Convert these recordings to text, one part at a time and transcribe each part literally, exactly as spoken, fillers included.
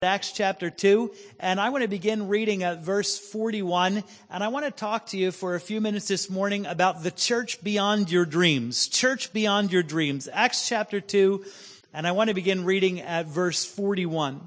Acts chapter two, and I want to begin reading at verse forty-one, and I want to talk to you for a few minutes this morning about the church beyond your dreams. Church beyond your dreams. Acts chapter two, and I want to begin reading at verse forty-one.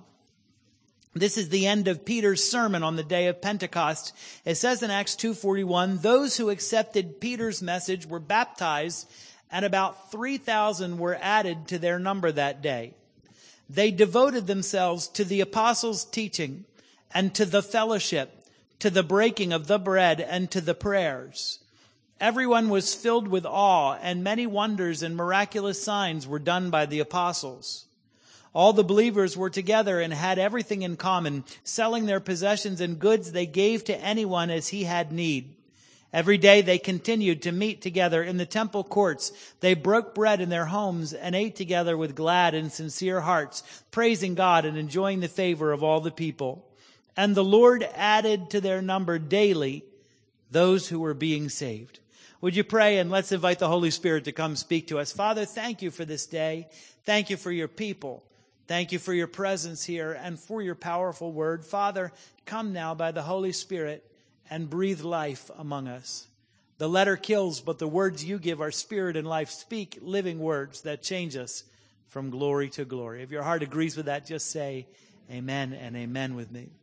This is the end of Peter's sermon on the day of Pentecost. It says in Acts two forty-one, those who accepted Peter's message were baptized, and about three thousand were added to their number that day. They devoted themselves to the apostles' teaching and to the fellowship, to the breaking of the bread and to the prayers. Everyone was filled with awe, and many wonders and miraculous signs were done by the apostles. All the believers were together and had everything in common. Selling their possessions and goods, they gave to anyone as he had need. Every day they continued to meet together in the temple courts. They broke bread in their homes and ate together with glad and sincere hearts, praising God and enjoying the favor of all the people. And the Lord added to their number daily those who were being saved. Would you pray, and let's invite the Holy Spirit to come speak to us. Father, thank you for this day. Thank you for your people. Thank you for your presence here and for your powerful word. Father, come now by the Holy Spirit and breathe life among us. The letter kills, but the words you give are spirit and life. Speak living words that change us from glory to glory. If your heart agrees with that, just say amen and amen with me.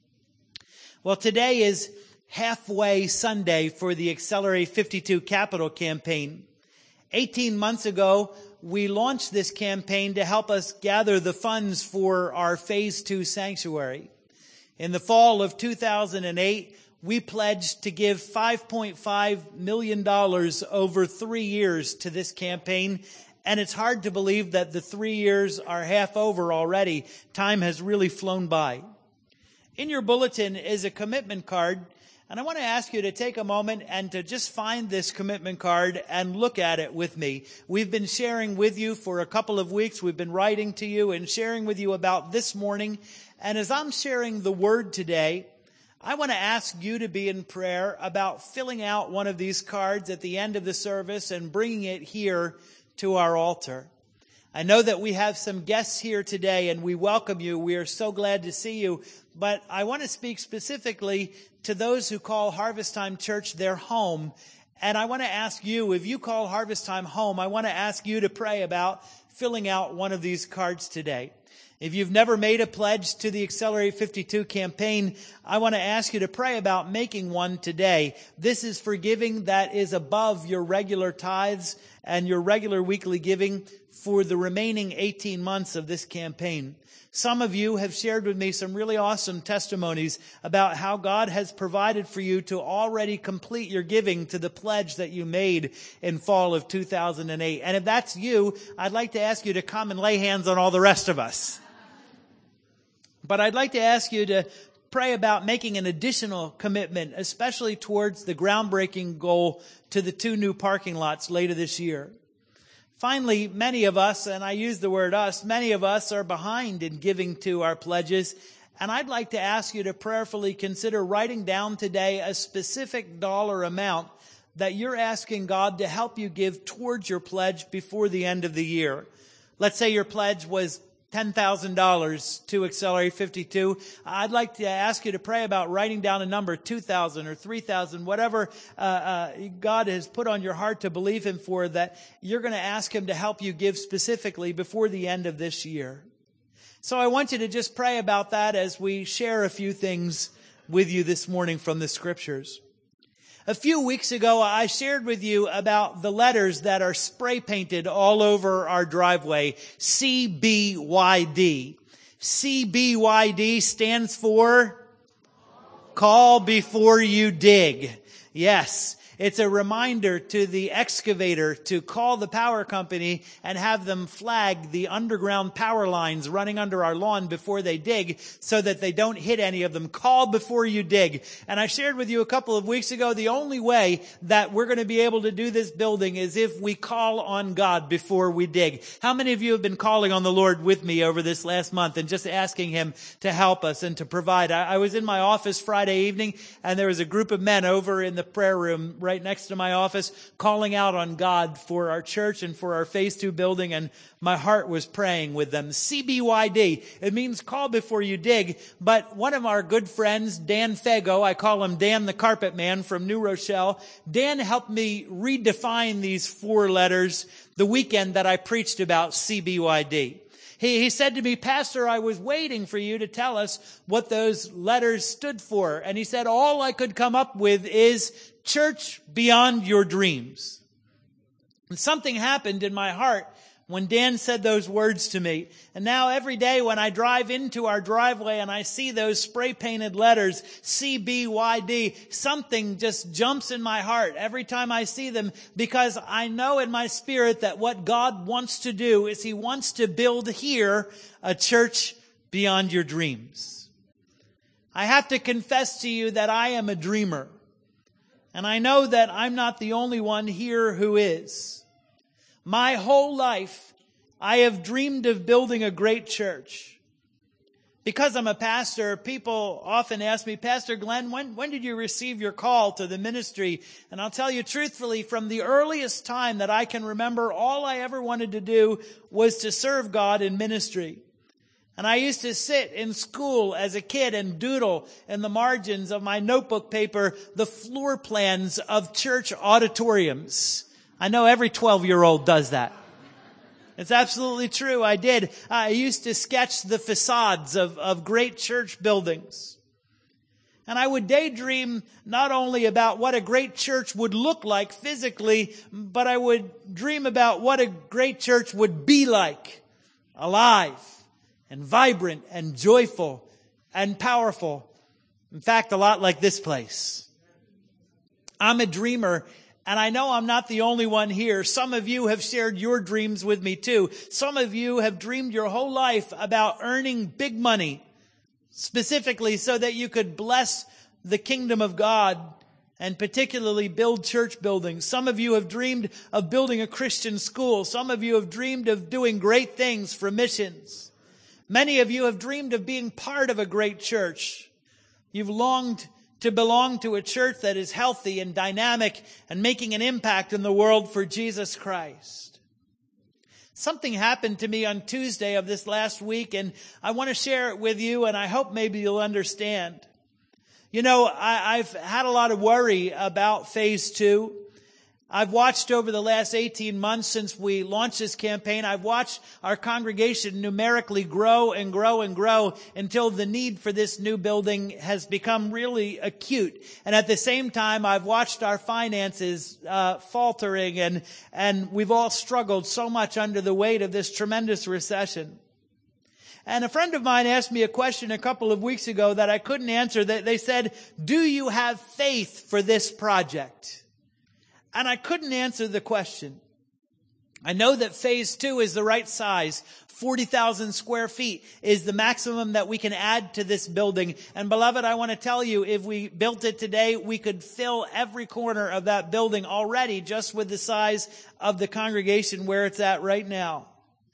Well, today is halfway Sunday for the Accelerate fifty-two Capital Campaign. eighteen months ago, we launched this campaign to help us gather the funds for our Phase two sanctuary. In the fall of two thousand eight, we pledged to give five point five million dollars over three years to this campaign. And it's hard to believe that the three years are half over already. Time has really flown by. In your bulletin is a commitment card. And I want to ask you to take a moment and to just find this commitment card and look at it with me. We've been sharing with you for a couple of weeks. We've been writing to you and sharing with you about this morning. And as I'm sharing the word today, I want to ask you to be in prayer about filling out one of these cards at the end of the service and bringing it here to our altar. I know that we have some guests here today, and we welcome you. We are so glad to see you. But I want to speak specifically to those who call Harvest Time Church their home. And I want to ask you, if you call Harvest Time home, I want to ask you to pray about filling out one of these cards today. If you've never made a pledge to the Accelerate fifty-two campaign, I want to ask you to pray about making one today. This is for giving that is above your regular tithes and your regular weekly giving for the remaining eighteen months of this campaign. Some of you have shared with me some really awesome testimonies about how God has provided for you to already complete your giving to the pledge that you made in fall of two thousand eight. And if that's you, I'd like to ask you to come and lay hands on all the rest of us. But I'd like to ask you to pray about making an additional commitment, especially towards the groundbreaking goal to the two new parking lots later this year. Finally, many of us, and I use the word us, many of us are behind in giving to our pledges. And I'd like to ask you to prayerfully consider writing down today a specific dollar amount that you're asking God to help you give towards your pledge before the end of the year. Let's say your pledge was ten thousand dollars to Accelerate fifty-two. I'd like to ask you to pray about writing down a number, two thousand or three thousand, whatever uh, uh, God has put on your heart to believe Him for, that you're going to ask Him to help you give specifically before the end of this year. So I want you to just pray about that as we share a few things with you this morning from the Scriptures. A few weeks ago, I shared with you about the letters that are spray painted all over our driveway. C B Y D. C B Y D stands for Call Before You Dig. Yes. It's a reminder to the excavator to call the power company and have them flag the underground power lines running under our lawn before they dig so that they don't hit any of them. Call before you dig. And I shared with you a couple of weeks ago, the only way that we're going to be able to do this building is if we call on God before we dig. How many of you have been calling on the Lord with me over this last month and just asking Him to help us and to provide? I, I was in my office Friday evening, and there was a group of men over in the prayer room right next to my office, calling out on God for our church and for our Phase two building, and my heart was praying with them. C B Y D, it means call before you dig, but one of our good friends, Dan Fego, I call him Dan the Carpet Man from New Rochelle, Dan helped me redefine these four letters the weekend that I preached about C B Y D. He, he said to me, Pastor, I was waiting for you to tell us what those letters stood for. And he said, all I could come up with is Church Beyond Your Dreams. And something happened in my heart when Dan said those words to me. And now every day when I drive into our driveway and I see those spray painted letters, C B Y D, something just jumps in my heart every time I see them, because I know in my spirit that what God wants to do is He wants to build here a church beyond your dreams. I have to confess to you that I am a dreamer. And I know that I'm not the only one here who is. My whole life, I have dreamed of building a great church. Because I'm a pastor, people often ask me, Pastor Glenn, when, when did you receive your call to the ministry? And I'll tell you truthfully, from the earliest time that I can remember, all I ever wanted to do was to serve God in ministry. And I used to sit in school as a kid and doodle in the margins of my notebook paper the floor plans of church auditoriums. I know every twelve-year-old does that. It's absolutely true. I did. I used to sketch the facades of, of great church buildings. And I would daydream not only about what a great church would look like physically, but I would dream about what a great church would be like. Alive and vibrant and joyful and powerful. In fact, a lot like this place. I'm a dreamer. And I know I'm not the only one here. Some of you have shared your dreams with me too. Some of you have dreamed your whole life about earning big money, specifically so that you could bless the kingdom of God and particularly build church buildings. Some of you have dreamed of building a Christian school. Some of you have dreamed of doing great things for missions. Many of you have dreamed of being part of a great church. You've longed to belong to a church that is healthy and dynamic and making an impact in the world for Jesus Christ. Something happened to me on Tuesday of this last week, and I want to share it with you, and I hope maybe you'll understand. You know, I, I've had a lot of worry about Phase two. I've watched over the last eighteen months since we launched this campaign, I've watched our congregation numerically grow and grow and grow until the need for this new building has become really acute. And at the same time, I've watched our finances uh, faltering, and, and we've all struggled so much under the weight of this tremendous recession. And a friend of mine asked me a question a couple of weeks ago that I couldn't answer. They said, do you have faith for this project? And I couldn't answer the question. I know that Phase two is the right size. forty thousand square feet is the maximum that we can add to this building. And beloved, I want to tell you, if we built it today, we could fill every corner of that building already just with the size of the congregation where it's at right now.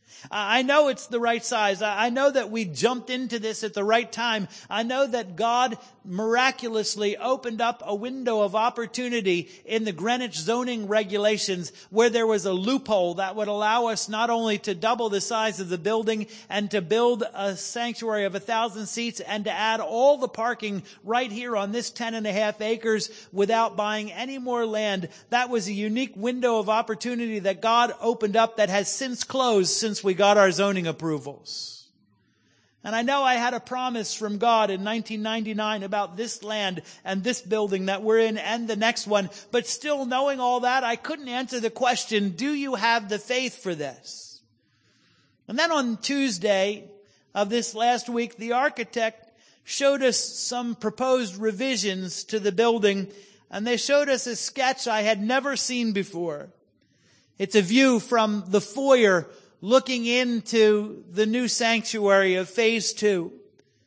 I know it's the right size. I know that we jumped into this at the right time. I know that God miraculously opened up a window of opportunity in the Greenwich zoning regulations where there was a loophole that would allow us not only to double the size of the building and to build a sanctuary of a thousand seats and to add all the parking right here on this ten and a half acres without buying any more land. That was a unique window of opportunity that God opened up that has since closed since we got our zoning approvals. And I know I had a promise from God in nineteen ninety-nine about this land and this building that we're in and the next one. But still, knowing all that, I couldn't answer the question, do you have the faith for this? And then on Tuesday of this last week, the architect showed us some proposed revisions to the building, and they showed us a sketch I had never seen before. It's a view from the foyer looking into the new sanctuary of Phase two.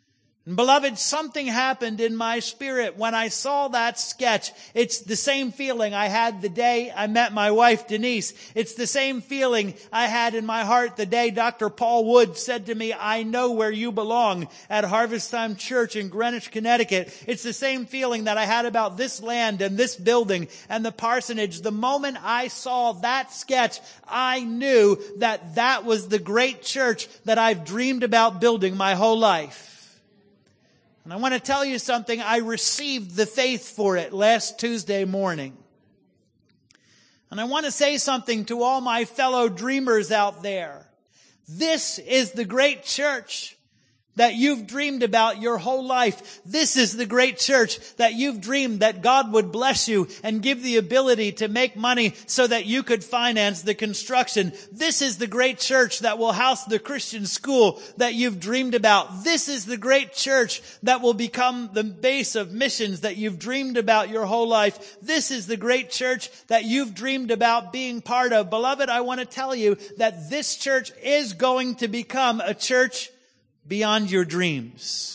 And beloved, something happened in my spirit when I saw that sketch. It's the same feeling I had the day I met my wife, Denise. It's the same feeling I had in my heart the day Doctor Paul Wood said to me, "I know where you belong," at Harvest Time Church in Greenwich, Connecticut. It's the same feeling that I had about this land and this building and the parsonage. The moment I saw that sketch, I knew that that was the great church that I've dreamed about building my whole life. And I want to tell you something. I received the faith for it last Tuesday morning. And I want to say something to all my fellow dreamers out there. This is the great church that you've dreamed about your whole life. This is the great church that you've dreamed that God would bless you and give the ability to make money so that you could finance the construction. This is the great church that will house the Christian school that you've dreamed about. This is the great church that will become the base of missions that you've dreamed about your whole life. This is the great church that you've dreamed about being part of. Beloved, I want to tell you that this church is going to become a church beyond your dreams.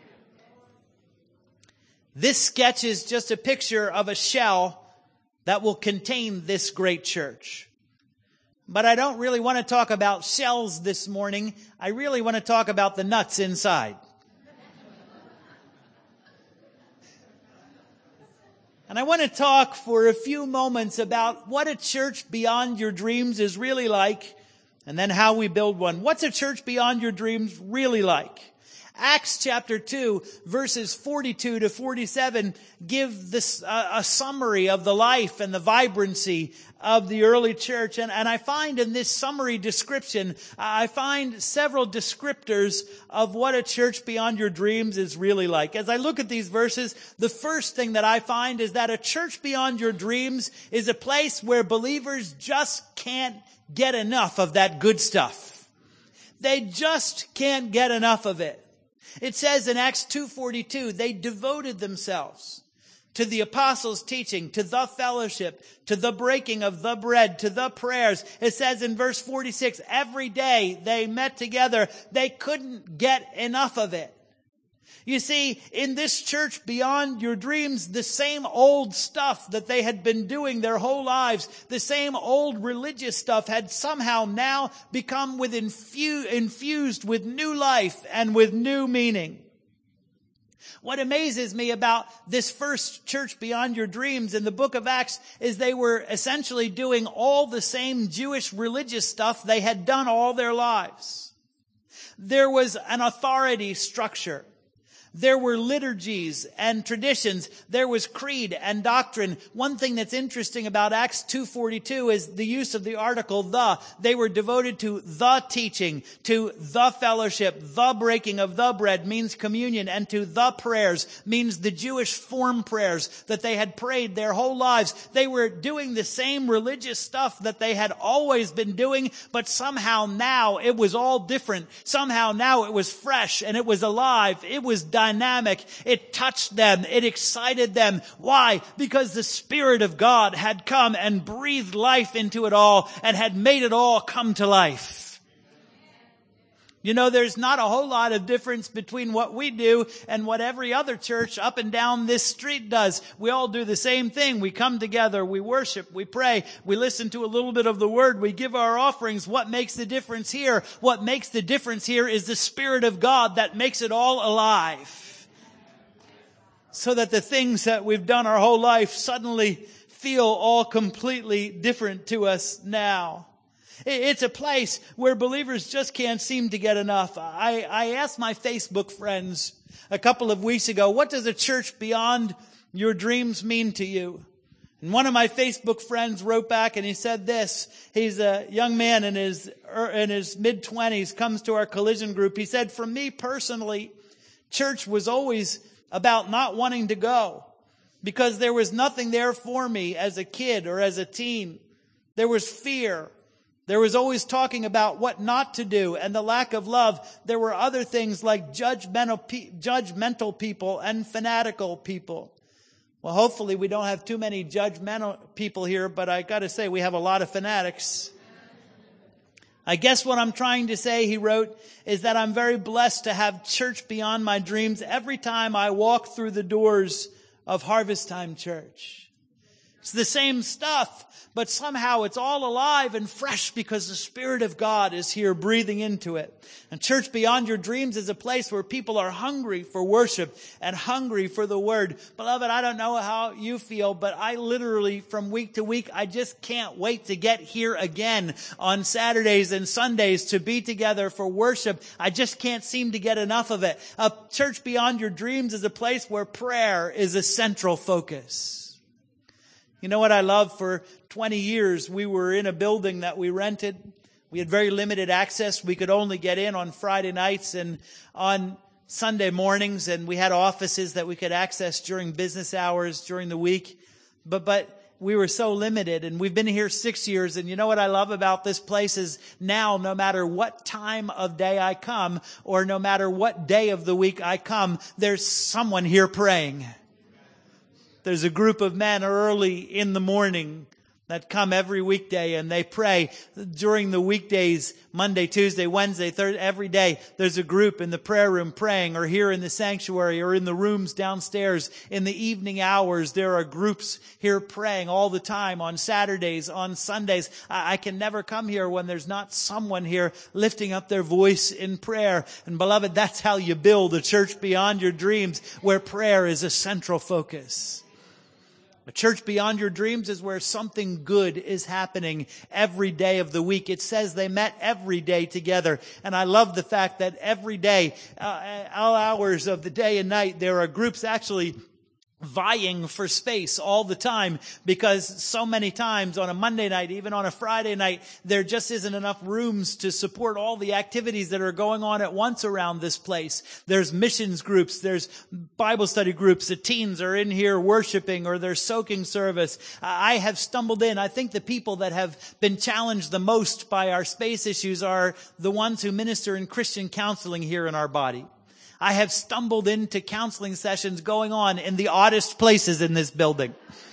This sketch is just a picture of a shell that will contain this great church. But I don't really want to talk about shells this morning. I really want to talk about the nuts inside. And I want to talk for a few moments about what a church beyond your dreams is really like, and then how we build one. What's a church beyond your dreams really like? Acts chapter two, verses forty-two to forty-seven give this uh, a summary of the life and the vibrancy of the early church. And, and I find in this summary description, I find several descriptors of what a church beyond your dreams is really like. As I look at these verses, the first thing that I find is that a church beyond your dreams is a place where believers just can't get enough of that good stuff. They just can't get enough of it. It says in Acts two forty-two, they devoted themselves to the apostles' teaching, to the fellowship, to the breaking of the bread, to the prayers. It says in verse forty-six, every day they met together. They couldn't get enough of it. You see, in this church beyond your dreams, the same old stuff that they had been doing their whole lives, the same old religious stuff had somehow now become with infu- infused with new life and with new meaning. What amazes me about this first church beyond your dreams in the book of Acts is they were essentially doing all the same Jewish religious stuff they had done all their lives. There was an authority structure. There were liturgies and traditions. There was creed and doctrine. One thing that's interesting about Acts two forty-two is the use of the article the. They were devoted to the teaching, to the fellowship. The breaking of the bread means communion, and to the prayers means the Jewish form prayers that they had prayed their whole lives. They were doing the same religious stuff that they had always been doing, but somehow now it was all different. Somehow now it was fresh and it was alive. It was dynamic. It touched them. It excited them. Why? Because the Spirit of God had come and breathed life into it all and had made it all come to life. You know, there's not a whole lot of difference between what we do and what every other church up and down this street does. We all do the same thing. We come together, we worship, we pray, we listen to a little bit of the Word, we give our offerings. What makes the difference here? What makes the difference here is the Spirit of God that makes it all alive. So that the things that we've done our whole life suddenly feel all completely different to us now. It's a place where believers just can't seem to get enough. I, I asked my Facebook friends a couple of weeks ago, what does a church beyond your dreams mean to you? And one of my Facebook friends wrote back and he said this. He's a young man in his, in his mid-twenties, comes to our collision group. He said, for me personally, church was always about not wanting to go because there was nothing there for me as a kid or as a teen. There was fear. There was always talking about what not to do and the lack of love. There were other things like judgmental, pe- judgmental people and fanatical people. Well, hopefully we don't have too many judgmental people here, but I got to say we have a lot of fanatics. I guess what I'm trying to say, he wrote, is that I'm very blessed to have church beyond my dreams every time I walk through the doors of Harvest Time Church. It's the same stuff, but somehow it's all alive and fresh because the Spirit of God is here breathing into it. And Church Beyond Your Dreams is a place where people are hungry for worship and hungry for the Word. Beloved, I don't know how you feel, but I literally, from week to week, I just can't wait to get here again on Saturdays and Sundays to be together for worship. I just can't seem to get enough of it. A Church Beyond Your Dreams is a place where prayer is a central focus. You know what I love? For twenty years, we were in a building that we rented. We had very limited access. We could only get in on Friday nights and on Sunday mornings, and we had offices that we could access during business hours during the week. But, but we were so limited, and we've been here six years. And you know what I love about this place is now, no matter what time of day I come, or no matter what day of the week I come, there's someone here praying. There's a group of men early in the morning that come every weekday and they pray during the weekdays, Monday, Tuesday, Wednesday, Thursday, every day. There's a group in the prayer room praying, or here in the sanctuary, or in the rooms downstairs. In the evening hours, there are groups here praying all the time on Saturdays, on Sundays. I, I can never come here when there's not someone here lifting up their voice in prayer. And beloved, that's how you build a church beyond your dreams, where prayer is a central focus. A church beyond your dreams is where something good is happening every day of the week. It says they met every day together. And I love the fact that every day, uh, all hours of the day and night, there are groups actually vying for space all the time, because so many times on a Monday night, even on a Friday night, there just isn't enough rooms to support all the activities that are going on at once around this place. There's missions groups, there's Bible study groups, the teens are in here worshiping, or there's soaking service. I have stumbled in. I think the people that have been challenged the most by our space issues are the ones who minister in Christian counseling here in our body. I have stumbled into counseling sessions going on in the oddest places in this building.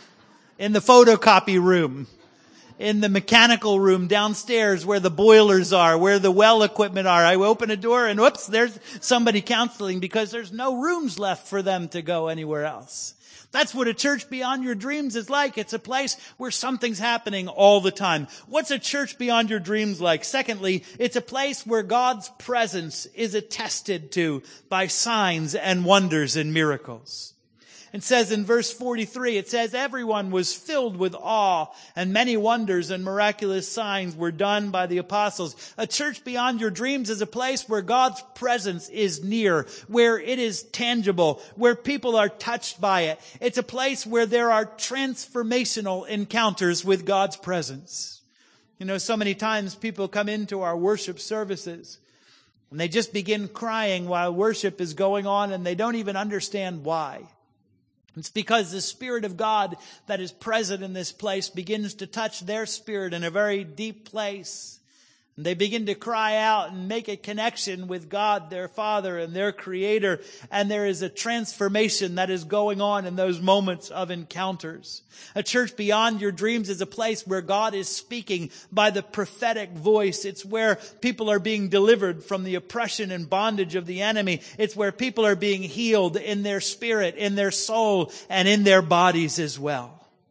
In the photocopy room, in the mechanical room downstairs where the boilers are, where the well equipment are. I open a door and whoops, there's somebody counseling, because there's no rooms left for them to go anywhere else. That's what a church beyond your dreams is like. It's a place where something's happening all the time. What's a church beyond your dreams like? Secondly, it's a place where God's presence is attested to by signs and wonders and miracles. It says in verse forty-three, it says, everyone was filled with awe, and many wonders and miraculous signs were done by the apostles. A church beyond your dreams is a place where God's presence is near, where it is tangible, where people are touched by it. It's a place where there are transformational encounters with God's presence. You know, so many times people come into our worship services and they just begin crying while worship is going on, and they don't even understand why. It's because the Spirit of God that is present in this place begins to touch their spirit in a very deep place. And they begin to cry out and make a connection with God, their Father and their Creator. And there is a transformation that is going on in those moments of encounters. A church beyond your dreams is a place where God is speaking by the prophetic voice. It's where people are being delivered from the oppression and bondage of the enemy. It's where people are being healed in their spirit, in their soul, and in their bodies as well.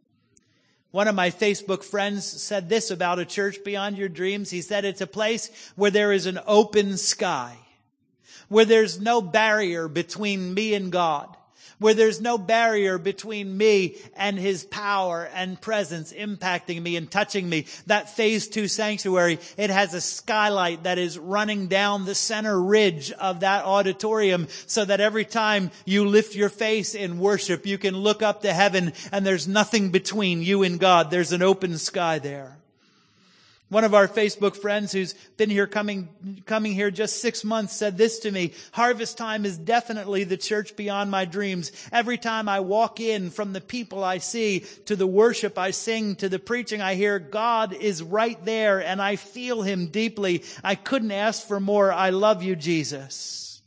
One of my Facebook friends said this about a church beyond your dreams. He said it's a place where there is an open sky, where there's no barrier between me and God, where there's no barrier between me and His power and presence impacting me and touching me. That phase two sanctuary, it has a skylight that is running down the center ridge of that auditorium, so that every time you lift your face in worship, you can look up to heaven and there's nothing between you and God. There's an open sky there. One of our Facebook friends who's been here coming, coming here just six months said this to me: Harvest Time is definitely the church beyond my dreams. Every time I walk in, from the people I see, to the worship I sing, to the preaching I hear, God is right there and I feel Him deeply. I couldn't ask for more. I love you, Jesus.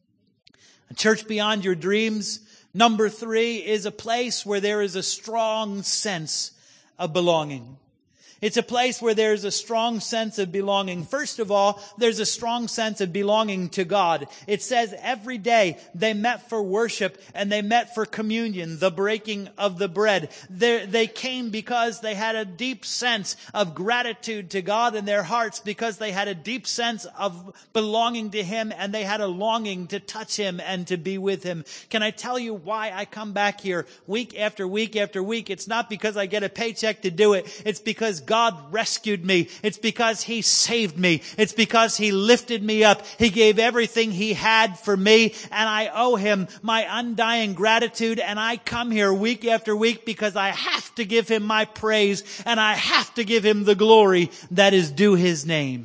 A church beyond your dreams, number three, is a place where there is a strong sense of belonging. It's a place where there's a strong sense of belonging. First of all, there's a strong sense of belonging to God. It says every day they met for worship and they met for communion, the breaking of the bread. They, they came because they had a deep sense of gratitude to God in their hearts, because they had a deep sense of belonging to Him, and they had a longing to touch Him and to be with Him. Can I tell you why I come back here week after week after week? It's not because I get a paycheck to do it. It's because God rescued me. It's because He saved me. It's because He lifted me up. He gave everything He had for me, and I owe Him my undying gratitude. And I come here week after week because I have to give Him my praise, and I have to give Him the glory that is due His name.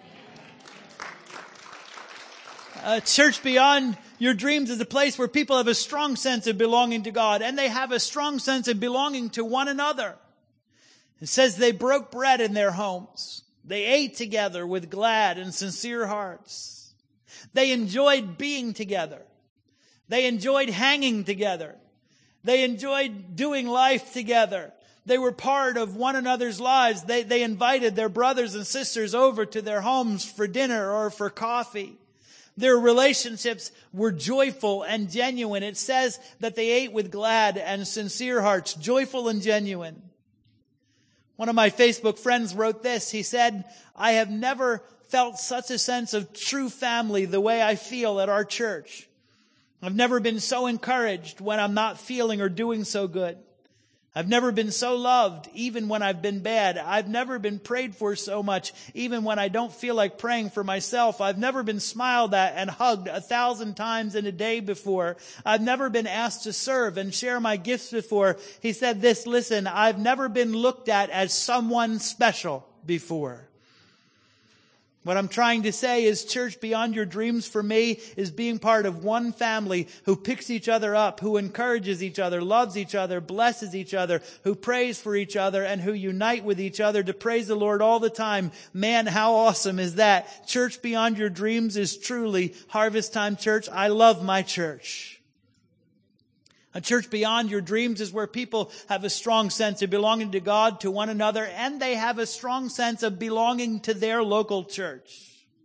A church beyond your dreams is a place where people have a strong sense of belonging to God, and they have a strong sense of belonging to one another. It says they broke bread in their homes. They ate together with glad and sincere hearts. They enjoyed being together. They enjoyed hanging together. They enjoyed doing life together. They were part of one another's lives. They, they invited their brothers and sisters over to their homes for dinner or for coffee. Their relationships were joyful and genuine. It says that they ate with glad and sincere hearts, joyful and genuine. One of my Facebook friends wrote this. He said, "I have never felt such a sense of true family the way I feel at our church. I've never been so encouraged when I'm not feeling or doing so good. I've never been so loved, even when I've been bad. I've never been prayed for so much, even when I don't feel like praying for myself. I've never been smiled at and hugged a thousand times in a day before. I've never been asked to serve and share my gifts before." He said this, listen, "I've never been looked at as someone special before." What I'm trying to say is, church beyond your dreams for me is being part of one family who picks each other up, who encourages each other, loves each other, blesses each other, who prays for each other, and who unite with each other to praise the Lord all the time. Man, how awesome is that? Church beyond your dreams is truly Harvest Time Church. I love my church. A church beyond your dreams is where people have a strong sense of belonging to God, to one another, and they have a strong sense of belonging to their local church.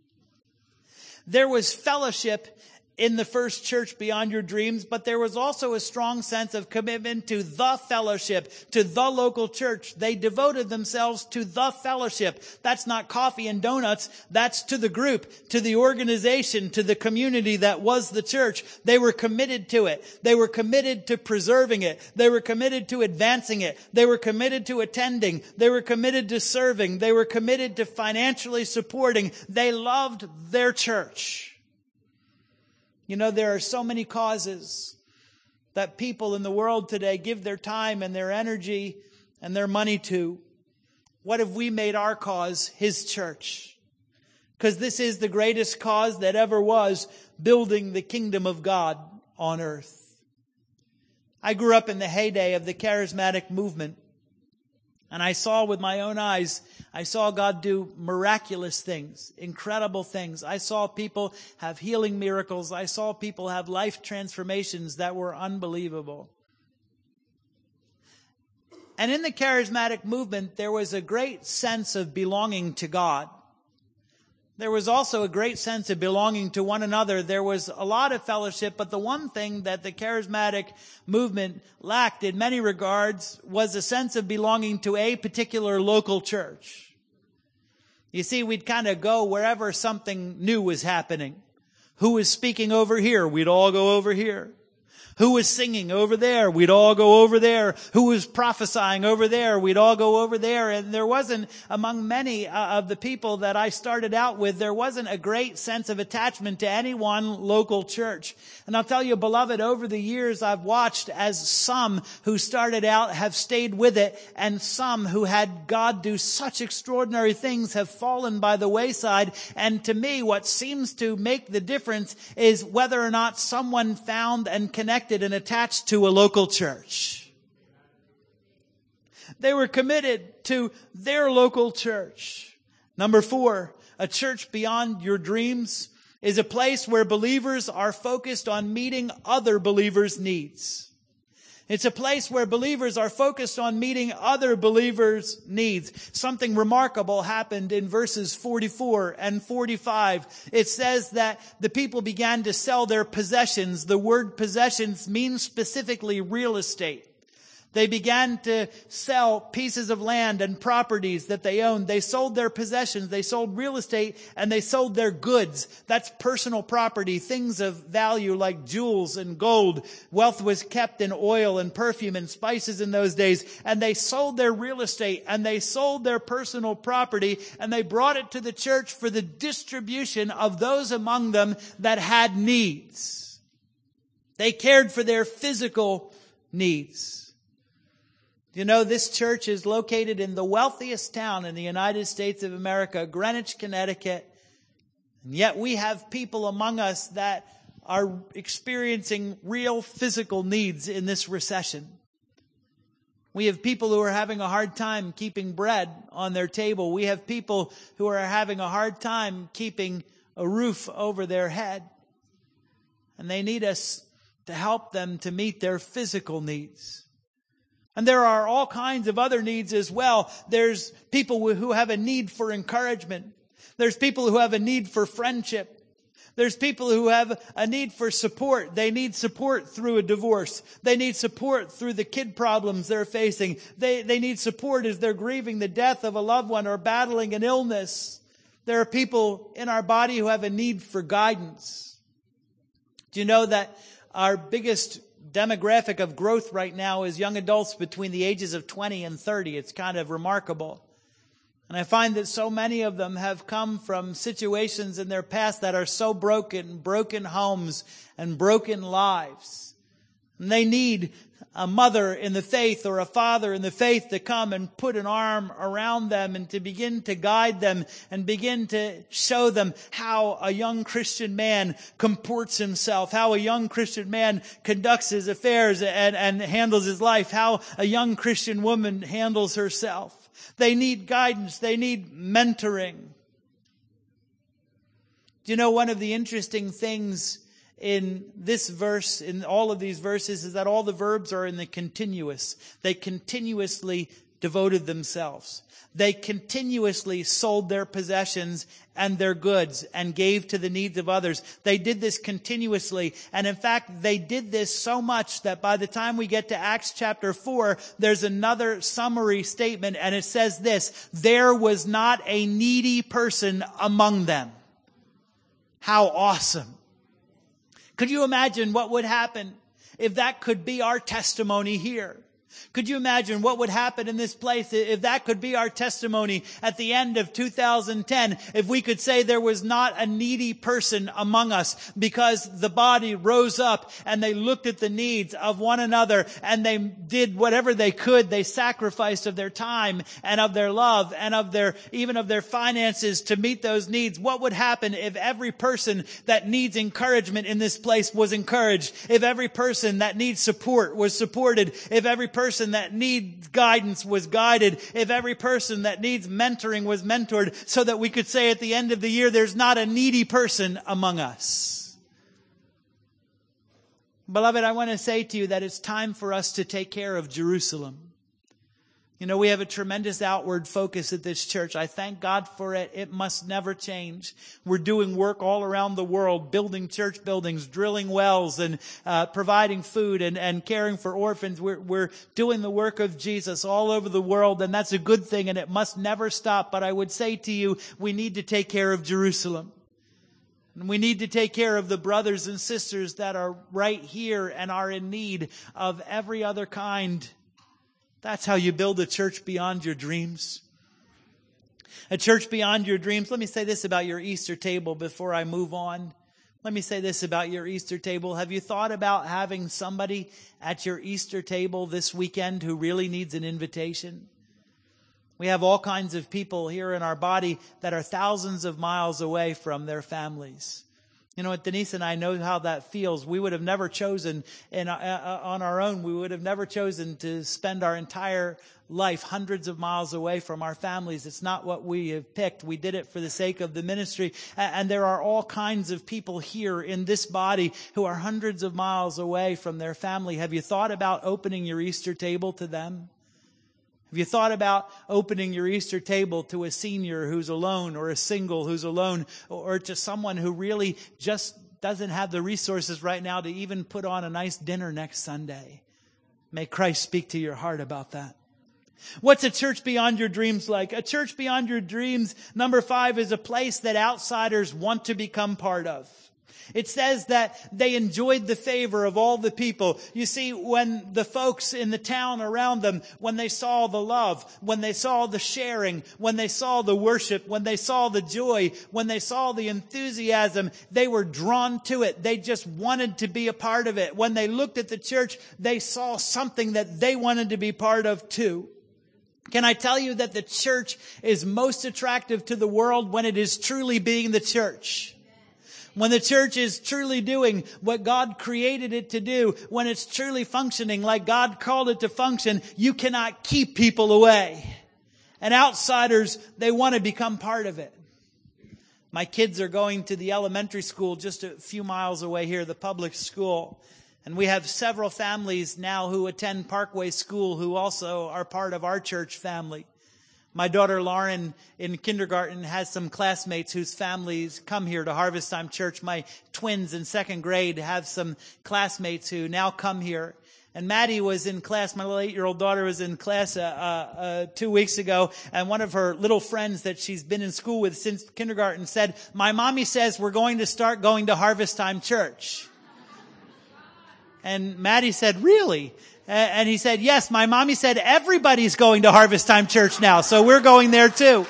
There was fellowship in the first church beyond your dreams, but there was also a strong sense of commitment to the fellowship, to the local church. They devoted themselves to the fellowship. That's not coffee and donuts. That's to the group, to the organization, to the community that was the church. They were committed to it. They were committed to preserving it. They were committed to advancing it. They were committed to attending. They were committed to serving. They were committed to financially supporting. They loved their church. You know, there are so many causes that people in the world today give their time and their energy and their money to. What if we made our cause His church? Because this is the greatest cause that ever was, building the kingdom of God on earth. I grew up in the heyday of the charismatic movement. And I saw with my own eyes, I saw God do miraculous things, incredible things. I saw people have healing miracles. I saw people have life transformations that were unbelievable. And in the charismatic movement, there was a great sense of belonging to God. There was also a great sense of belonging to one another. There was a lot of fellowship, but the one thing that the charismatic movement lacked in many regards was a sense of belonging to a particular local church. You see, we'd kind of go wherever something new was happening. Who was speaking over here? We'd all go over here. Who was singing over there? We'd all go over there. Who was prophesying over there? We'd all go over there. And there wasn't, among many uh, of the people that I started out with, there wasn't a great sense of attachment to any one local church. And I'll tell you, beloved, over the years I've watched as some who started out have stayed with it, and some who had God do such extraordinary things have fallen by the wayside. And to me, what seems to make the difference is whether or not someone found and connected and attached to a local church. They were committed to their local church. Number four, a church beyond your dreams is a place where believers are focused on meeting other believers' needs. It's a place where believers are focused on meeting other believers' needs. Something remarkable happened in verses forty-four and forty-five. It says that the people began to sell their possessions. The word possessions means specifically real estate. They began to sell pieces of land and properties that they owned. They sold their possessions. They sold real estate, and they sold their goods. That's personal property, things of value like jewels and gold. Wealth was kept in oil and perfume and spices in those days. And they sold their real estate, and they sold their personal property, and they brought it to the church for the distribution of those among them that had needs. They cared for their physical needs. You know, this church is located in the wealthiest town in the United States of America, Greenwich, Connecticut. And yet we have people among us that are experiencing real physical needs in this recession. We have people who are having a hard time keeping bread on their table. We have people who are having a hard time keeping a roof over their head. And they need us to help them to meet their physical needs. And there are all kinds of other needs as well. There's people who have a need for encouragement. There's people who have a need for friendship. There's people who have a need for support. They need support through a divorce. They need support through the kid problems they're facing. They, they need support as they're grieving the death of a loved one or battling an illness. There are people in our body who have a need for guidance. Do you know that our biggest demographic of growth right now is young adults between the ages of twenty and thirty. It's kind of remarkable. And I find that so many of them have come from situations in their past that are so broken, broken homes and broken lives. And they need a mother in the faith or a father in the faith to come and put an arm around them and to begin to guide them and begin to show them how a young Christian man comports himself, how a young Christian man conducts his affairs and, and handles his life, how a young Christian woman handles herself. They need guidance. They need mentoring. Do you know one of the interesting things in this verse, in all of these verses, is that all the verbs are in the continuous. They continuously devoted themselves. They continuously sold their possessions and their goods and gave to the needs of others. They did this continuously. And in fact, they did this so much that by the time we get to Acts chapter four, there's another summary statement, and it says this: there was not a needy person among them. How awesome. Could you imagine what would happen if that could be our testimony here? Could you imagine what would happen in this place if that could be our testimony at the end of two thousand ten? If we could say there was not a needy person among us because the body rose up and they looked at the needs of one another and they did whatever they could. They sacrificed of their time and of their love and of their, even of their finances to meet those needs. What would happen if every person that needs encouragement in this place was encouraged? If every person that needs support was supported? If every person person that needs guidance was guided, if every person that needs mentoring was mentored, so that we could say at the end of the year, there's not a needy person among us. Beloved, I want to say to you that it's time for us to take care of Jerusalem. You know, we have a tremendous outward focus at this church. I thank God for it. It must never change. We're doing work all around the world, building church buildings, drilling wells, and uh, providing food and, and caring for orphans. We're, we're doing the work of Jesus all over the world, and that's a good thing, and it must never stop. But I would say to you, we need to take care of Jerusalem. And we need to take care of the brothers and sisters that are right here and are in need of every other kind. That's how you build a church beyond your dreams. A church beyond your dreams. Let me say this about your Easter table before I move on. Let me say this about your Easter table. Have you thought about having somebody at your Easter table this weekend who really needs an invitation? We have all kinds of people here in our body that are thousands of miles away from their families. You know what, Denise and I know how that feels. We would have never chosen, in, uh, on our own, we would have never chosen to spend our entire life hundreds of miles away from our families. It's not what we have picked. We did it for the sake of the ministry. And there are all kinds of people here in this body who are hundreds of miles away from their family. Have you thought about opening your Easter table to them? Have you thought about opening your Easter table to a senior who's alone, or a single who's alone, or to someone who really just doesn't have the resources right now to even put on a nice dinner next Sunday? May Christ speak to your heart about that. What's a church beyond your dreams like? A church beyond your dreams, number five, is a place that outsiders want to become part of. It says that they enjoyed the favor of all the people. You see, when the folks in the town around them, when they saw the love, when they saw the sharing, when they saw the worship, when they saw the joy, when they saw the enthusiasm, they were drawn to it. They just wanted to be a part of it. When they looked at the church, they saw something that they wanted to be part of too. Can I tell you that the church is most attractive to the world when it is truly being the church? When the church is truly doing what God created it to do, when it's truly functioning like God called it to function, you cannot keep people away. And outsiders, they want to become part of it. My kids are going to the elementary school just a few miles away here, the public school. And we have several families now who attend Parkway School who also are part of our church family. My daughter Lauren in kindergarten has some classmates whose families come here to Harvest Time Church. My twins in second grade have some classmates who now come here. And Maddie was in class, my little eight-year-old daughter was in class uh, uh, two weeks ago, and one of her little friends that she's been in school with since kindergarten said, "My mommy says we're going to start going to Harvest Time Church." And Maddie said, "Really?" And he said, "Yes, my mommy said everybody's going to Harvest Time Church now, so we're going there too."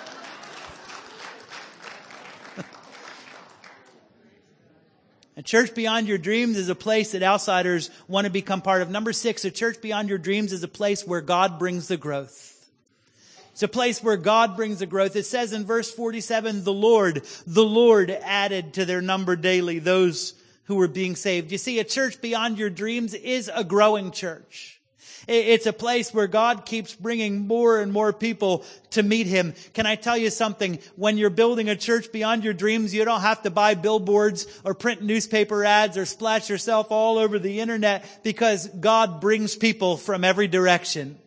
A church beyond your dreams is a place that outsiders want to become part of. Number six, a church beyond your dreams is a place where God brings the growth. It's a place where God brings the growth. It says in verse forty-seven, the Lord, the Lord added to their number daily those who were being saved. You see, a church beyond your dreams is a growing church. It's a place where God keeps bringing more and more people to meet Him. Can I tell you something? When you're building a church beyond your dreams, you don't have to buy billboards or print newspaper ads or splash yourself all over the internet, because God brings people from every direction.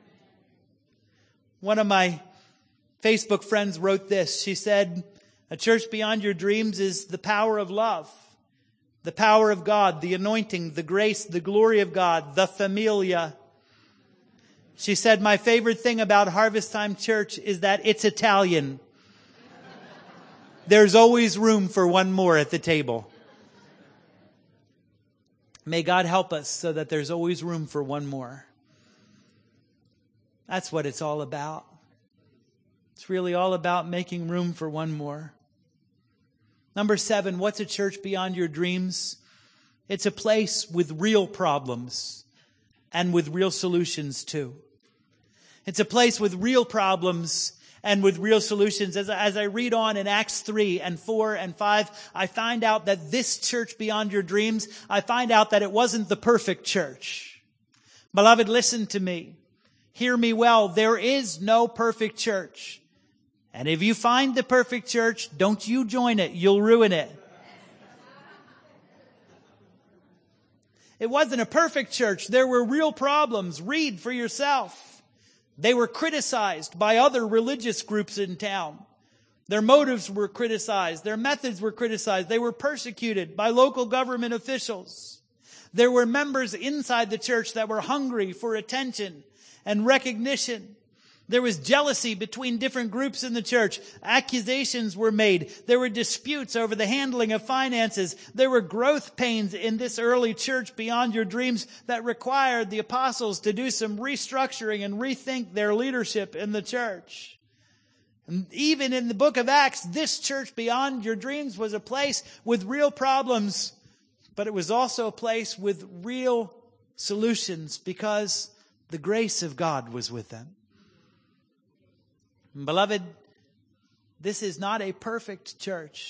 One of my Facebook friends wrote this. She said, "A church beyond your dreams is the power of love. The power of God, the anointing, the grace, the glory of God, the familia." She said, "My favorite thing about Harvest Time Church is that it's Italian. There's always room for one more at the table." May God help us so that there's always room for one more. That's what it's all about. It's really all about making room for one more. Number seven, what's a church beyond your dreams? It's a place with real problems and with real solutions too. It's a place with real problems and with real solutions. As, as I read on in Acts three and four and five, I find out that this church beyond your dreams, I find out that it wasn't the perfect church. Beloved, listen to me. Hear me well. There is no perfect church. And if you find the perfect church, don't you join it. You'll ruin it. It wasn't a perfect church. There were real problems. Read for yourself. They were criticized by other religious groups in town. Their motives were criticized. Their methods were criticized. They were persecuted by local government officials. There were members inside the church that were hungry for attention and recognition. There was jealousy between different groups in the church. Accusations were made. There were disputes over the handling of finances. There were growth pains in this early church beyond your dreams that required the apostles to do some restructuring and rethink their leadership in the church. And even in the book of Acts, this church beyond your dreams was a place with real problems, but it was also a place with real solutions because the grace of God was with them. Beloved, this is not a perfect church.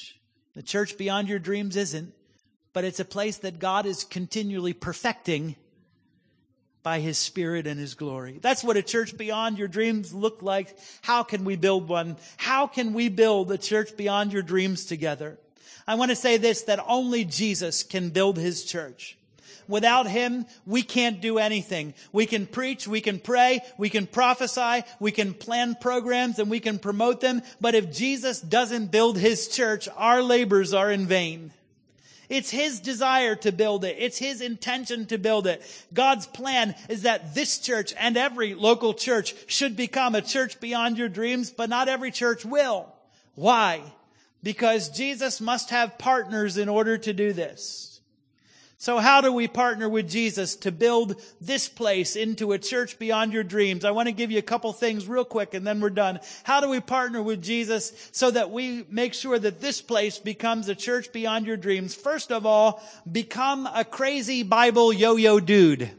The church beyond your dreams isn't, but it's a place that God is continually perfecting by His Spirit and His glory. That's what a church beyond your dreams look like. How can we build one? How can we build a church beyond your dreams together? I want to say this, that only Jesus can build His church. Without Him, we can't do anything. We can preach, we can pray, we can prophesy, we can plan programs, and we can promote them. But if Jesus doesn't build His church, our labors are in vain. It's His desire to build it. It's His intention to build it. God's plan is that this church and every local church should become a church beyond your dreams, but not every church will. Why? Because Jesus must have partners in order to do this. So how do we partner with Jesus to build this place into a church beyond your dreams? I want to give you a couple things real quick and then we're done. How do we partner with Jesus so that we make sure that this place becomes a church beyond your dreams? First of all, become a crazy Bible yo-yo dude.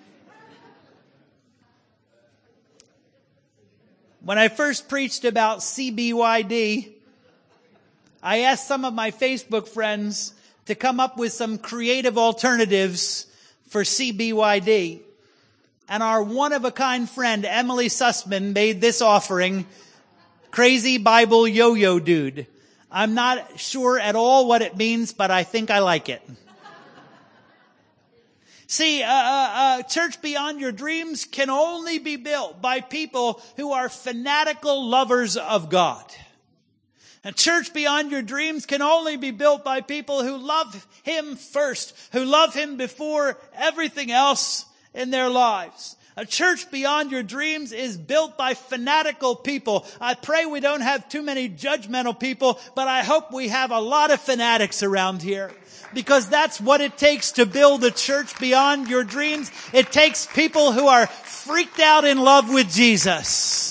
When I first preached about C B Y D, I asked some of my Facebook friends to come up with some creative alternatives for C B Y D. And our one-of-a-kind friend, Emily Sussman, made this offering, Crazy Bible Yo-Yo Dude. I'm not sure at all what it means, but I think I like it. See, a uh, uh, uh, church beyond your dreams can only be built by people who are fanatical lovers of God. A church beyond your dreams can only be built by people who love Him first, who love Him before everything else in their lives. A church beyond your dreams is built by fanatical people. I pray we don't have too many judgmental people, but I hope we have a lot of fanatics around here. Because that's what it takes to build a church beyond your dreams. It takes people who are freaked out in love with Jesus.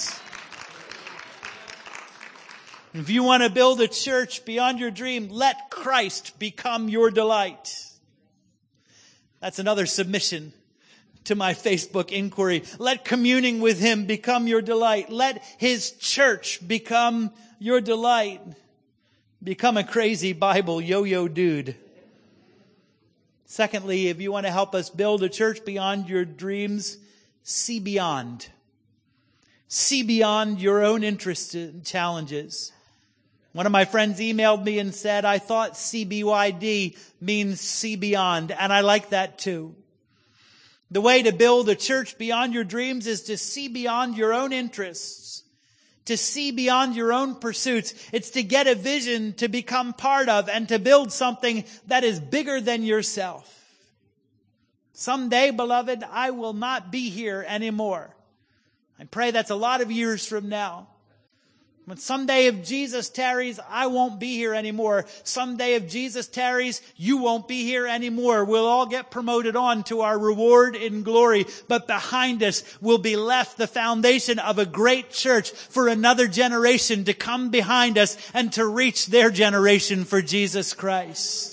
If you want to build a church beyond your dream, let Christ become your delight. That's another submission to my Facebook inquiry. Let communing with Him become your delight. Let His church become your delight. Become a crazy Bible yo-yo dude. Secondly, if you want to help us build a church beyond your dreams, see beyond. See beyond your own interests and challenges. One of my friends emailed me and said, I thought C B Y D means see beyond, and I like that too. The way to build a church beyond your dreams is to see beyond your own interests, to see beyond your own pursuits. It's to get a vision to become part of and to build something that is bigger than yourself. Someday, beloved, I will not be here anymore. I pray that's a lot of years from now. But someday if Jesus tarries, I won't be here anymore. Someday if Jesus tarries, you won't be here anymore. We'll all get promoted on to our reward in glory. But behind us will be left the foundation of a great church for another generation to come behind us and to reach their generation for Jesus Christ.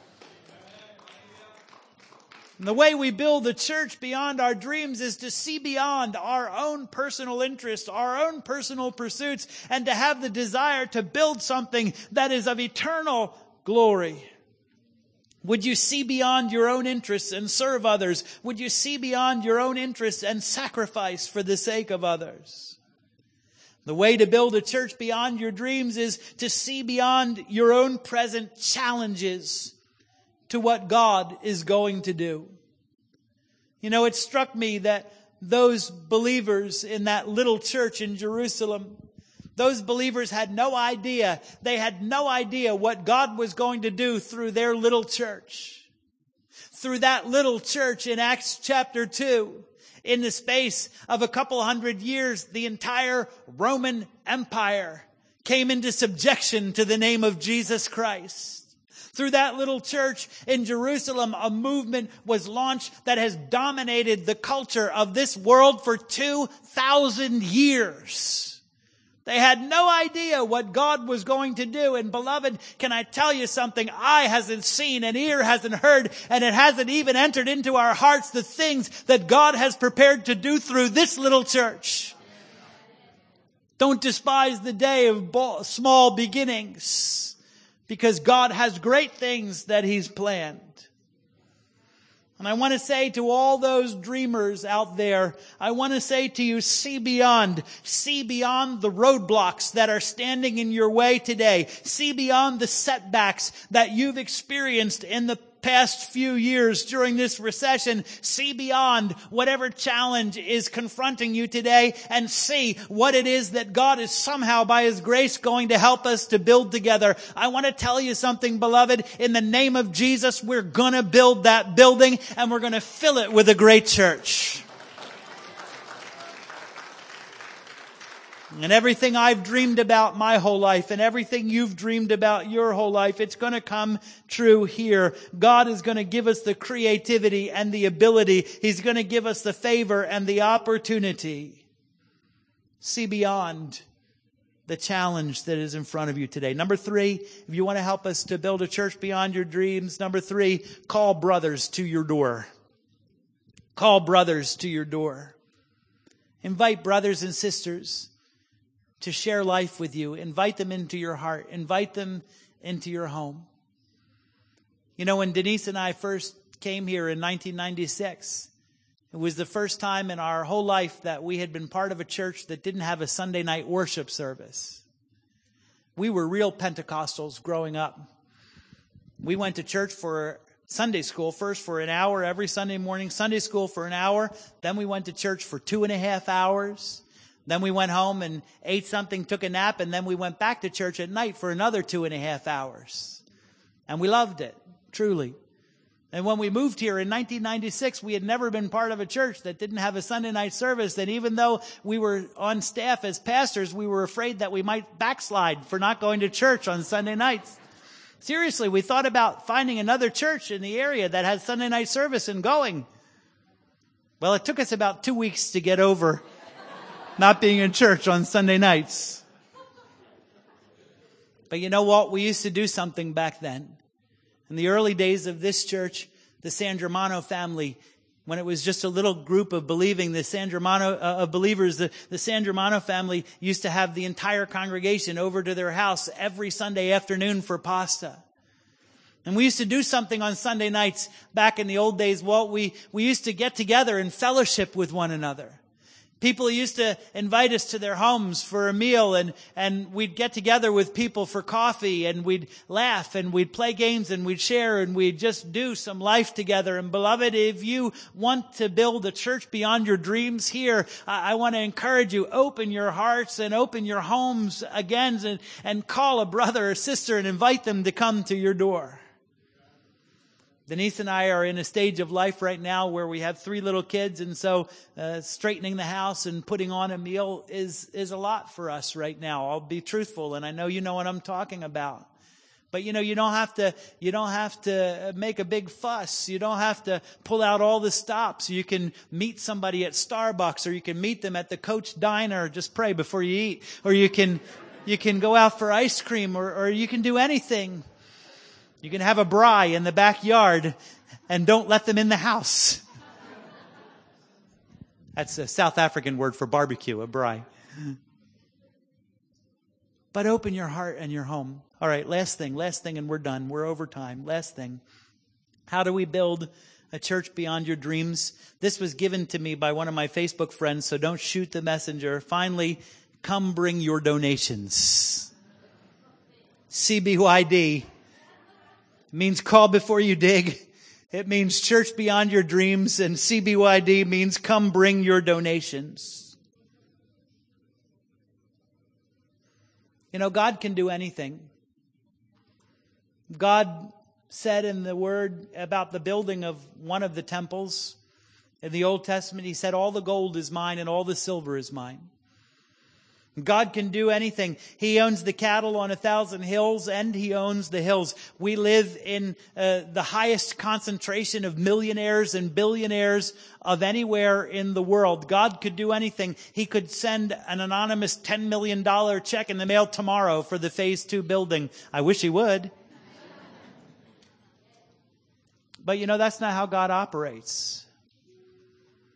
And the way we build the church beyond our dreams is to see beyond our own personal interests, our own personal pursuits, and to have the desire to build something that is of eternal glory. Would you see beyond your own interests and serve others? Would you see beyond your own interests and sacrifice for the sake of others? The way to build a church beyond your dreams is to see beyond your own present challenges to what God is going to do. You know, it struck me that those believers in that little church in Jerusalem, those believers had no idea. They had no idea what God was going to do through their little church. Through that little church in Acts chapter two, in the space of a couple hundred years, the entire Roman Empire came into subjection to the name of Jesus Christ. Through that little church in Jerusalem, a movement was launched that has dominated the culture of this world for two thousand years. They had no idea what God was going to do. And beloved, can I tell you something? Eye hasn't seen and ear hasn't heard, and it hasn't even entered into our hearts the things that God has prepared to do through this little church. Don't despise the day of small beginnings. because God has great things that He's planned. And I want to say to all those dreamers out there, I want to say to you, see beyond. See beyond the roadblocks that are standing in your way today. See beyond the setbacks that you've experienced in the past few years during this recession. See beyond whatever challenge is confronting you today and see what it is that God is somehow by His grace going to help us to build together. I want to tell you something, beloved. In the name of Jesus, we're going to build that building and we're going to fill it with a great church. And everything I've dreamed about my whole life and everything you've dreamed about your whole life, it's going to come true here. God is going to give us the creativity and the ability. He's going to give us the favor and the opportunity. See beyond the challenge that is in front of you today. Number three, if you want to help us to build a church beyond your dreams, number three, call brothers to your door. Call brothers to your door. Invite brothers and sisters to share life with you. Invite them into your heart. Invite them into your home. You know, when Denise and I first came here in nineteen ninety-six, it was the first time in our whole life that we had been part of a church that didn't have a Sunday night worship service. We were real Pentecostals growing up. We went to church for Sunday school, first for an hour every Sunday morning, Sunday school for an hour. Then we went to church for two and a half hours. Then we went home and ate something, took a nap, and then we went back to church at night for another two and a half hours. And we loved it, truly. And when we moved here in nineteen ninety-six, we had never been part of a church that didn't have a Sunday night service. And even though we were on staff as pastors, we were afraid that we might backslide for not going to church on Sunday nights. Seriously, we thought about finding another church in the area that had Sunday night service and going. Well, it took us about two weeks to get over not being in church on Sunday nights. But you know what? We used to do something back then. In the early days of this church, the San Germano family, when it was just a little group of believing, the San Germano, uh, of believers, the, the San Germano family used to have the entire congregation over to their house every Sunday afternoon for pasta. And we used to do something on Sunday nights back in the old days. Well, we, we used to get together and fellowship with one another. People used to invite us to their homes for a meal, and, and we'd get together with people for coffee, and we'd laugh, and we'd play games, and we'd share, and we'd just do some life together. And beloved, if you want to build a church beyond your dreams here, I, I want to encourage you, open your hearts and open your homes again, and, and call a brother or sister and invite them to come to your door. Denise and I are in a stage of life right now where we have three little kids, and so uh, straightening the house and putting on a meal is is a lot for us right now. I'll be truthful, and I know you know what I'm talking about. But you know, you don't have to you don't have to make a big fuss. You don't have to pull out all the stops. You can meet somebody at Starbucks, or you can meet them at the Coach Diner. Just pray before you eat, or you can you can go out for ice cream, or, or you can do anything. You can have a braai in the backyard and don't let them in the house. That's a South African word for barbecue, a braai. But open your heart and your home. All right, last thing, last thing, and we're done. We're over time. Last thing. How do we build a church beyond your dreams? This was given to me by one of my Facebook friends, so don't shoot the messenger. Finally, come bring your donations. C B Y D. It means call before you dig. It means church beyond your dreams. And C B Y D means come bring your donations. You know, God can do anything. God said in the Word about the building of one of the temples in the Old Testament, He said, all the gold is mine and all the silver is mine. God can do anything. He owns the cattle on a thousand hills, and He owns the hills. We live in uh, the highest concentration of millionaires and billionaires of anywhere in the world. God could do anything. He could send an anonymous ten million dollars check in the mail tomorrow for the phase two building. I wish He would. But you know, that's not how God operates.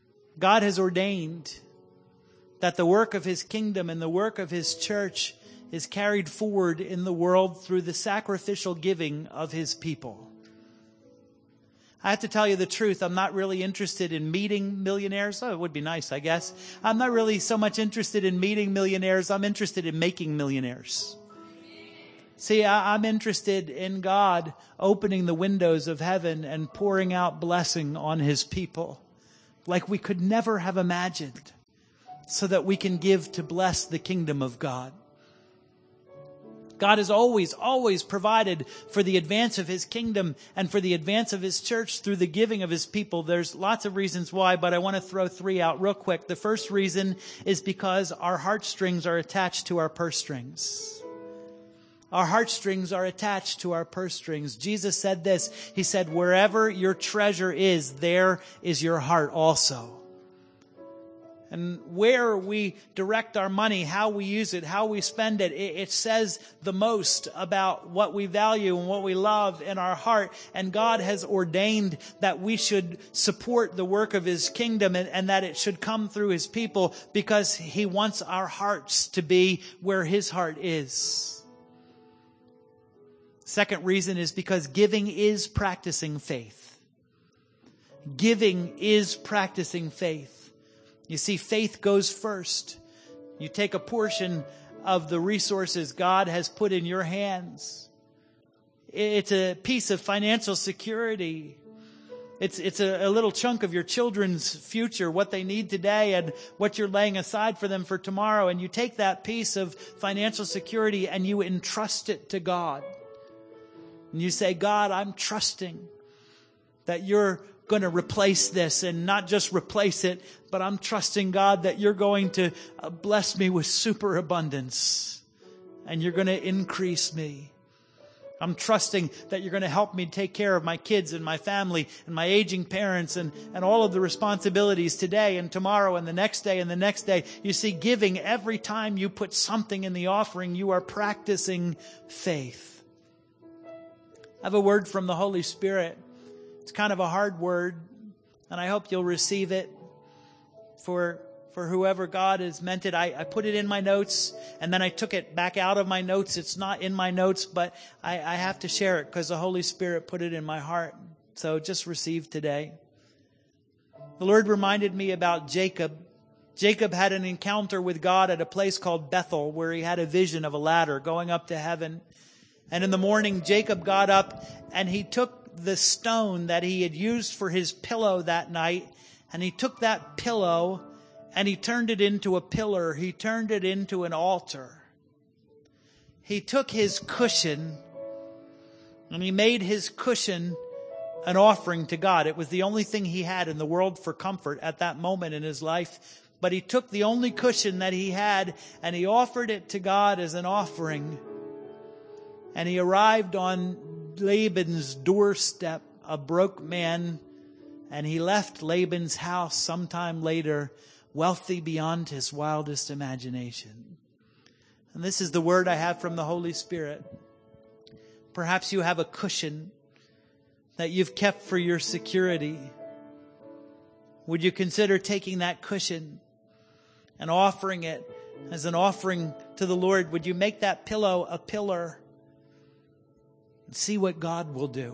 God has ordained that the work of His kingdom and the work of His church is carried forward in the world through the sacrificial giving of His people. I have to tell you the truth. I'm not really interested in meeting millionaires. Oh, it would be nice, I guess. I'm not really so much interested in meeting millionaires. I'm interested in making millionaires. See, I'm interested in God opening the windows of heaven and pouring out blessing on His people like we could never have imagined, so that we can give to bless the kingdom of God. God has always, always provided for the advance of His kingdom and for the advance of His church through the giving of His people. There's lots of reasons why, but I want to throw three out real quick. The first reason is because our heartstrings are attached to our purse strings. Our heartstrings are attached to our purse strings. Jesus said this. He said, wherever your treasure is, there is your heart also. And where we direct our money, how we use it, how we spend it, it, it says the most about what we value and what we love in our heart. And God has ordained that we should support the work of His kingdom, and, and that it should come through His people, because He wants our hearts to be where His heart is. Second reason is because giving is practicing faith. Giving is practicing faith. You see, faith goes first. You take a portion of the resources God has put in your hands. It's a piece of financial security. It's, it's a, a little chunk of your children's future, what they need today and what you're laying aside for them for tomorrow. And you take that piece of financial security and you entrust it to God. And you say, God, I'm trusting that you're going to replace this, and not just replace it, but I'm trusting, God, that you're going to bless me with superabundance and you're going to increase me. I'm trusting that you're going to help me take care of my kids and my family and my aging parents and, and all of the responsibilities today and tomorrow and the next day and the next day. You see, giving, every time you put something in the offering, you are practicing faith. I have a word from the Holy Spirit. It's kind of a hard word, and I hope you'll receive it for for whoever God has meant it. I, I put it in my notes, and then I took it back out of my notes. It's not in my notes, but I, I have to share it because the Holy Spirit put it in my heart. So just receive today. The Lord reminded me about Jacob. Jacob had an encounter with God at a place called Bethel, where he had a vision of a ladder going up to heaven. And in the morning, Jacob got up and he took the stone that he had used for his pillow that night, and he took that pillow and he turned it into a pillar. He turned it into an altar. He took his cushion and he made his cushion an offering to God. It was the only thing he had in the world for comfort at that moment in his life. But he took the only cushion that he had and he offered it to God as an offering. And he arrived on Laban's doorstep, a broke man, and he left Laban's house sometime later, wealthy beyond his wildest imagination. And this is the word I have from the Holy Spirit. Perhaps you have a cushion that you've kept for your security. Would you consider taking that cushion and offering it as an offering to the Lord? Would you make that pillow a pillar? See what God will do.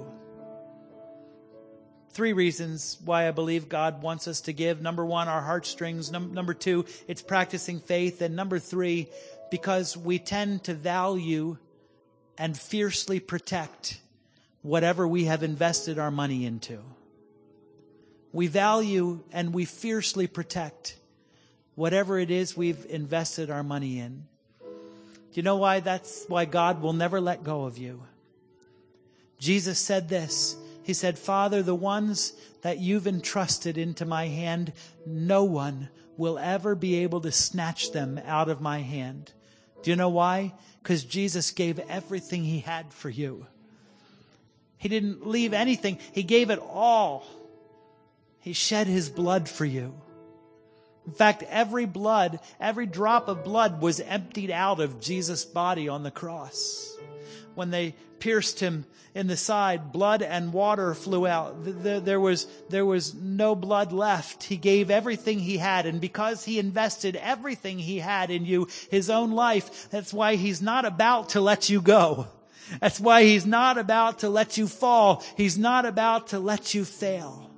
Three reasons why I believe God wants us to give. Number one, our heartstrings. Num- number two, it's practicing faith. And number three, because we tend to value and fiercely protect whatever we have invested our money into. We value and we fiercely protect whatever it is we've invested our money in. Do you know why? That's why God will never let go of you. Jesus said this. He said, Father, the ones that you've entrusted into my hand, no one will ever be able to snatch them out of my hand. Do you know why? Because Jesus gave everything he had for you. He didn't leave anything. He gave it all. He shed his blood for you. In fact, every blood, every drop of blood was emptied out of Jesus' body on the cross. when they pierced him in the side, blood and water flew out. There was, there was no blood left. He gave everything he had. And because he invested everything he had in you, his own life, that's why he's not about to let you go. That's why he's not about to let you fall. He's not about to let you fail.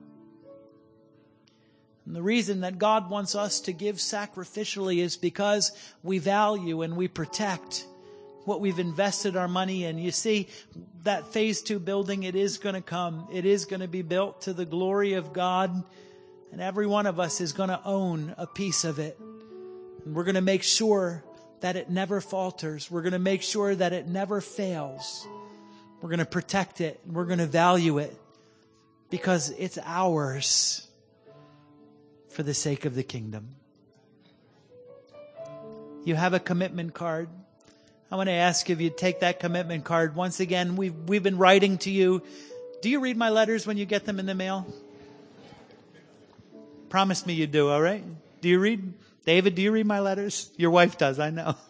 And the reason that God wants us to give sacrificially is because we value and we protect what we've invested our money in. You see, that phase two building, it is going to come. It is going to be built to the glory of God. And every one of us is going to own a piece of it. And we're going to make sure that it never falters. We're going to make sure that it never fails. We're going to protect it. We're going to value it because it's ours for the sake of the kingdom. You have a commitment card. I want to ask if you'd take that commitment card. Once again, we've, we've been writing to you. Do you read my letters when you get them in the mail? Promise me you do, all right? Do you read? David, do you read my letters? Your wife does, I know.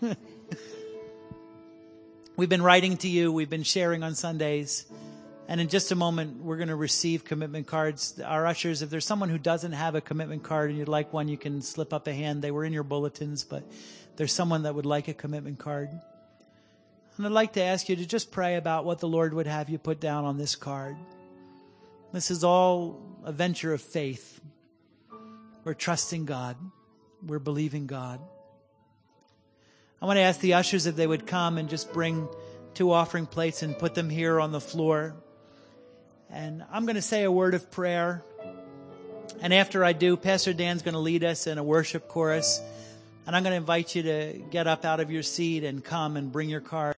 We've been writing to you. We've been sharing on Sundays. And in just a moment, we're going to receive commitment cards. Our ushers, if there's someone who doesn't have a commitment card and you'd like one, you can slip up a hand. They were in your bulletins, but there's someone that would like a commitment card. And I'd like to ask you to just pray about what the Lord would have you put down on this card. This is all a venture of faith. We're trusting God. We're believing God. I want to ask the ushers if they would come and just bring two offering plates and put them here on the floor. And I'm going to say a word of prayer. And after I do, Pastor Dan's going to lead us in a worship chorus. And I'm going to invite you to get up out of your seat and come and bring your card.